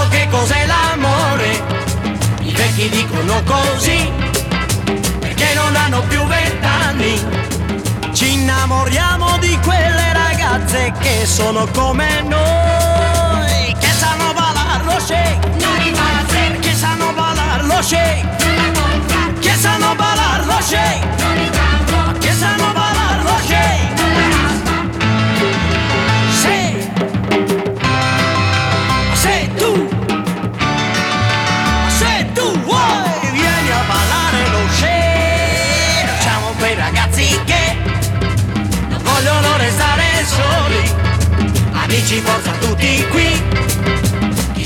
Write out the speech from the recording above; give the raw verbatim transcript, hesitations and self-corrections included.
che cos'è l'amore, i vecchi dicono così, perché non hanno più vent'anni. Ci innamoriamo di quelle ragazze che sono come noi, che sanno ballare lo shake, che sanno ballare lo shake, che sanno ballare lo shake.